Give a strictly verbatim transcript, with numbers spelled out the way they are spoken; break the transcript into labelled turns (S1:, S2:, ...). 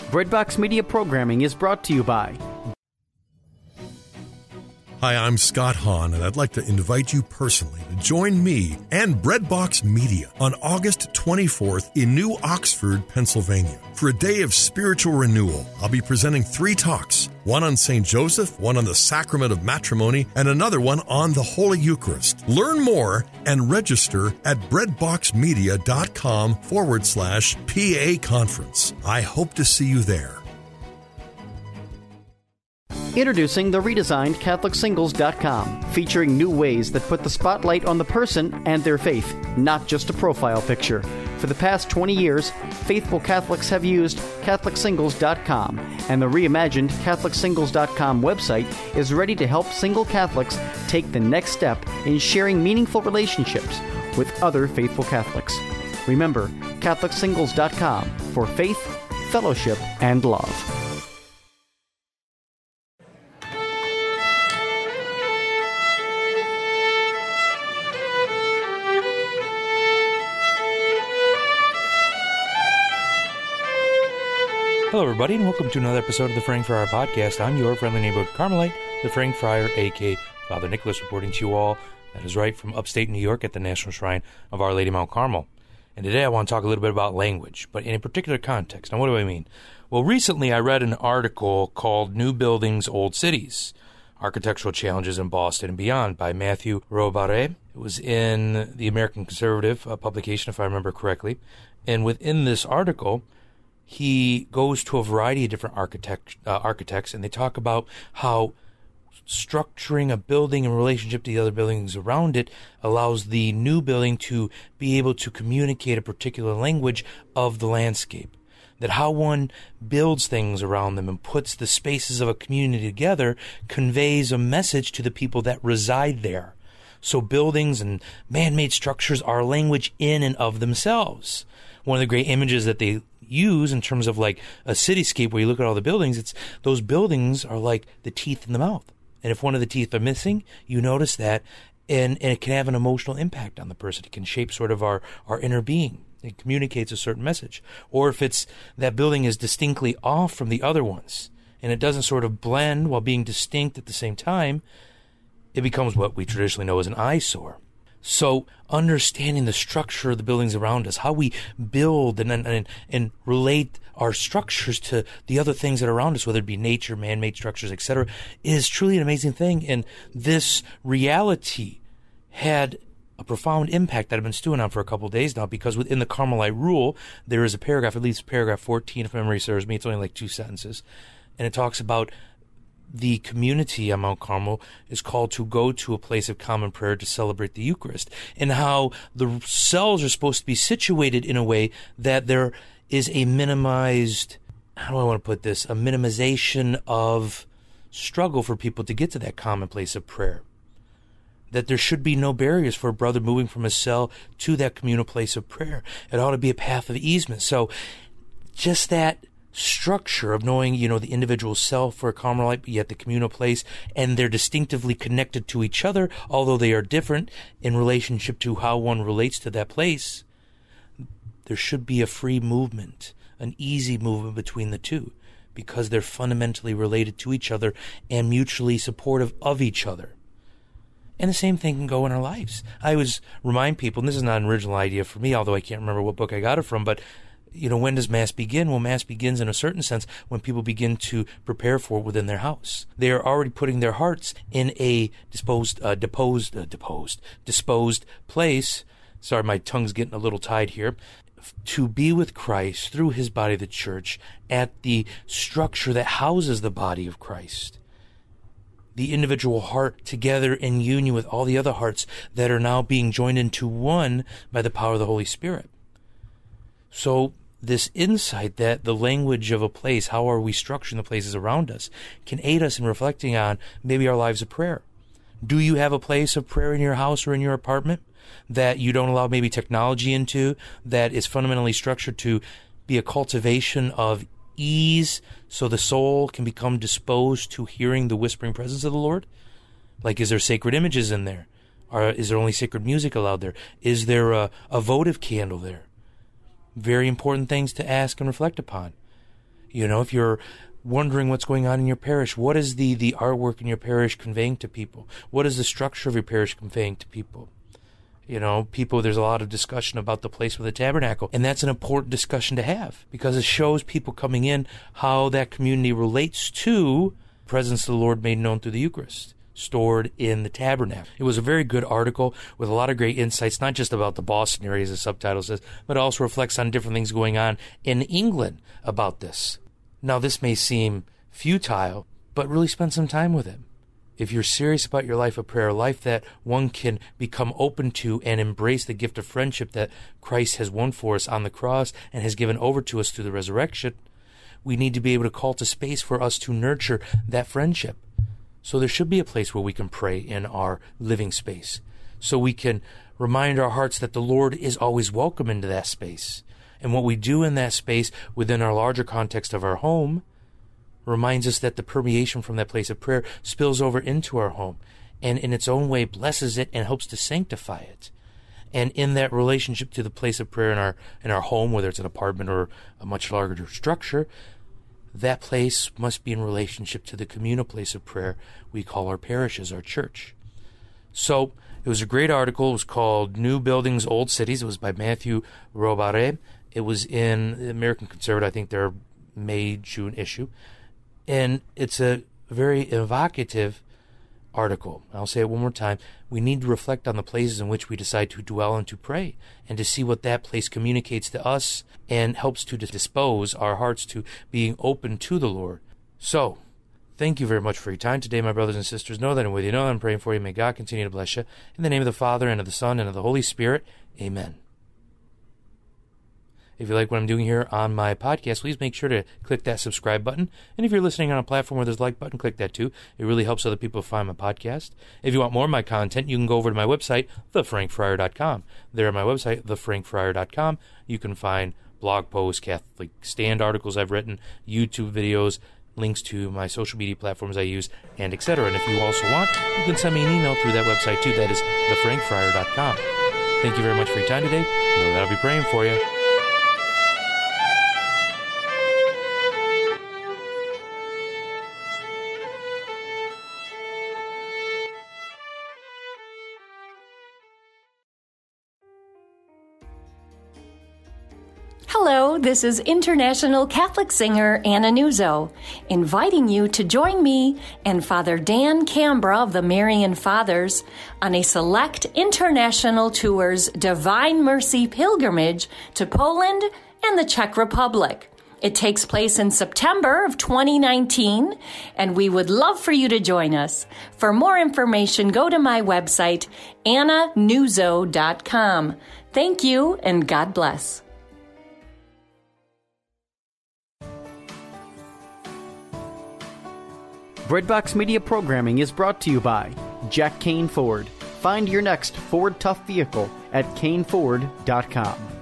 S1: Breadbox Media programming is brought to you by...
S2: Hi, I'm Scott Hahn, and I'd like to invite you personally to join me and Breadbox Media on August twenty-fourth in New Oxford, Pennsylvania. For a day of spiritual renewal, I'll be presenting three talks, one on Saint Joseph, one on the Sacrament of Matrimony, and another one on the Holy Eucharist. Learn more and register at breadboxmedia.com forward slash PA conference. I hope to see you there.
S1: Introducing the redesigned Catholic Singles dot com, featuring new ways that put the spotlight on the person and their faith, not just a profile picture. For the past twenty years, faithful Catholics have used Catholic Singles dot com, and the reimagined Catholic Singles dot com website is ready to help single Catholics take the next step in sharing meaningful relationships with other faithful Catholics. Remember, Catholic Singles dot com for faith, fellowship, and love.
S3: Hello, everybody, and welcome to another episode of the Frank Friar Podcast. I'm your friendly neighborhood Carmelite, the Frank Friar, a k a. Father Nicholas, reporting to you all, that is right, from upstate New York at the National Shrine of Our Lady Mount Carmel. And today I want to talk a little bit about language, but in a particular context. Now, what do I mean? Well, recently I read an article called New Buildings, Old Cities, Architectural Challenges in Boston and Beyond by Matthew Robare. It was in the American Conservative uh, publication, if I remember correctly. And within this article, he goes to a variety of different architect, uh, architects, and they talk about how structuring a building in relationship to the other buildings around it allows the new building to be able to communicate a particular language of the landscape. That how one builds things around them and puts the spaces of a community together conveys a message to the people that reside there. So buildings and man-made structures are language in and of themselves. One of the great images that they use in terms of like a cityscape where you look at all the buildings, it's those buildings are like the teeth in the mouth. And if one of the teeth are missing, you notice that, and, and it can have an emotional impact on the person. It can shape sort of our, our inner being. It communicates a certain message. Or if it's that building is distinctly off from the other ones, and it doesn't sort of blend while being distinct at the same time, it becomes what we traditionally know as an eyesore. So understanding the structure of the buildings around us, how we build and, and and relate our structures to the other things that are around us, whether it be nature, man-made structures, et cetera, is truly an amazing thing. And this reality had a profound impact that I've been stewing on for a couple of days now, because within the Carmelite rule, there is a paragraph, at least paragraph fourteen, if memory serves me. It's only like two sentences. And it talks about the community on Mount Carmel is called to go to a place of common prayer to celebrate the Eucharist, and how the cells are supposed to be situated in a way that there is a minimized, how do I want to put this, a minimization of struggle for people to get to that common place of prayer. That there should be no barriers for a brother moving from a cell to that communal place of prayer. It ought to be a path of easement. So just that structure of knowing, you know, the individual self for a Carmelite, but yet the communal place, and they're distinctively connected to each other, although they are different in relationship to how one relates to that place. There should be a free movement, an easy movement between the two, because they're fundamentally related to each other and mutually supportive of each other. And the same thing can go in our lives. I always remind people, and this is not an original idea for me, although I can't remember what book I got it from, but you know, when does Mass begin? Well, Mass begins in a certain sense when people begin to prepare for it within their house. They are already putting their hearts in a disposed, uh, deposed, uh, deposed, disposed place. Sorry, my tongue's getting a little tied here. To be with Christ through his body, the church, at the structure that houses the body of Christ. The individual heart together in union with all the other hearts that are now being joined into one by the power of the Holy Spirit. So this insight that the language of a place, how are we structuring the places around us, can aid us in reflecting on maybe our lives of prayer. Do you have a place of prayer in your house or in your apartment that you don't allow maybe technology into, that is fundamentally structured to be a cultivation of ease so the soul can become disposed to hearing the whispering presence of the Lord? Like, is there sacred images in there? Or is there only sacred music allowed there? Is there a, a votive candle there? Very important things to ask and reflect upon. You know, if you're wondering what's going on in your parish, what is the, the artwork in your parish conveying to people? What is the structure of your parish conveying to people? You know, people, there's a lot of discussion about the place of the tabernacle, and that's an important discussion to have because it shows people coming in how that community relates to the presence of the Lord made known through the Eucharist, stored in the tabernacle. It was a very good article with a lot of great insights, not just about the Boston area, as the subtitle says, but also reflects on different things going on in England about this. Now, this may seem futile, but really spend some time with it. If you're serious about your life of prayer, a life that one can become open to and embrace the gift of friendship that Christ has won for us on the cross and has given over to us through the resurrection, we need to be able to call to space for us to nurture that friendship. So there should be a place where we can pray in our living space, so we can remind our hearts that the Lord is always welcome into that space. And what we do in that space within our larger context of our home reminds us that the permeation from that place of prayer spills over into our home and in its own way blesses it and helps to sanctify it. And in that relationship to the place of prayer in our in our home, whether it's an apartment or a much larger structure, that place must be in relationship to the communal place of prayer we call our parish as our church. So it was a great article. It was called New Buildings, Old Cities. It was by Matthew Robare. It was in the American Conservative, I think their May, June issue. And it's a very evocative article. I'll say it one more time. We need to reflect on the places in which we decide to dwell and to pray, and to see what that place communicates to us and helps to dispose our hearts to being open to the Lord. So, thank you very much for your time today, my brothers and sisters. Know that I'm with you. Know that I'm praying for you. May God continue to bless you. In the name of the Father, and of the Son, and of the Holy Spirit. Amen. If you like what I'm doing here on my podcast, please make sure to click that subscribe button. And if you're listening on a platform where there's a like button, click that too. It really helps other people find my podcast. If you want more of my content, you can go over to my website, the frank friar dot com. There on my website, the frank friar dot com, you can find blog posts, Catholic Stand articles I've written, YouTube videos, links to my social media platforms I use, and et cetera. And if you also want, you can send me an email through that website too. That is the frank friar dot com. Thank you very much for your time today. Know that I'll be praying for you.
S4: Hello, this is international Catholic singer Anna Nuzzo, inviting you to join me and Father Dan Cambra of the Marian Fathers on a select international tour's Divine Mercy pilgrimage to Poland and the Czech Republic. It takes place in September of twenty nineteen, and we would love for you to join us. For more information, go to my website, anna nuzzo dot com. Thank you, and God bless.
S1: Breadbox Media programming is brought to you by Jack Kane Ford. Find your next Ford Tough vehicle at kane ford dot com.